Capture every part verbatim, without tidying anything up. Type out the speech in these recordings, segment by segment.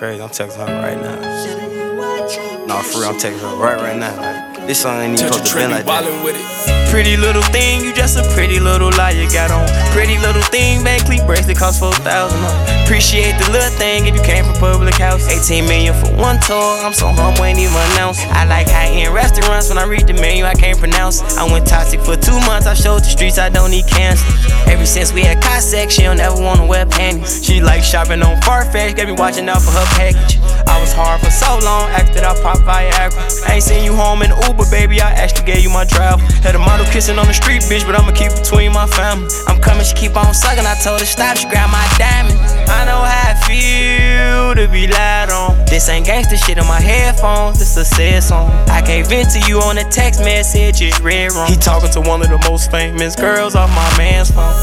crazy. I'm texting her right now. Nah, for real, I'm texting her right right now. Like, this song ain't even supposed to be like that. With it. Pretty little thing, you just a pretty little lie you got on. Pretty little thing, Van Cleef bracelet cost four thousand. Appreciate the little thing if you came from public house. eighteen million for one tour, I'm so humble, ain't even announced. I like high-end restaurants, when I read the menu, I can't pronounce. I went toxic for two months, I showed the streets I don't need cancer. Ever since we had Cossack, she don't ever wanna wear panties. She like shopping on Farfetch, got me watching out for her package. I was hard for so long, after I popped Viagra. I ain't seen you home in Uber, baby, I actually gave you my travel. Had a model kissing on the street, bitch, but I'ma keep between my family. I'm coming, she keep on sucking, I told her stop, she grabbed my diamond. I know how I feel to be lied on. This ain't gangsta shit on my headphones, this a sad song. I can't vent to you on a text message, it's red wrong. He talking to one of the most famous girls off my man's phone.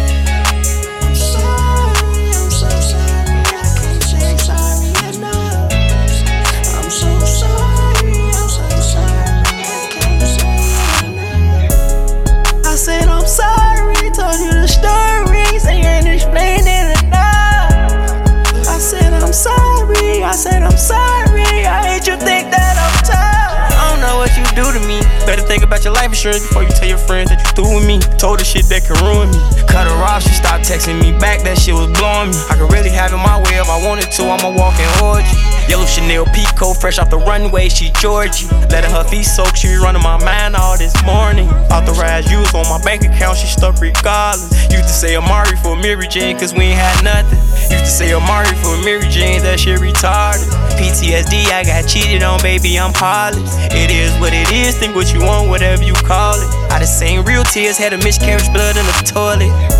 I said I'm sorry, told you the stories, and you ain't explained it enough. I said I'm sorry, I said I'm sorry, I hate you think that I'm tough. I don't know what you do to me. Better think about your life insurance before you tell your friends that you through with me. Told her shit that can ruin me. Cut her off, she stopped texting me back, that shit was blowing me. I could really have it my way if I wanted to, I'm a walking orgy. Yellow Chanel Pico, fresh off the runway, she Georgie. Letting her feet soak, she be running my mind all this morning. Authorized use on my bank account, she stuck regardless. Used to say Amari for Mary Jane, cause we ain't had nothing. Used to say Amari for Mary Jane, that shit retarded. P T S D, I got cheated on, baby, I'm heartless. It is what it is, think what you want, whatever you call it. I done seen real tears, had a miscarriage, blood in the toilet.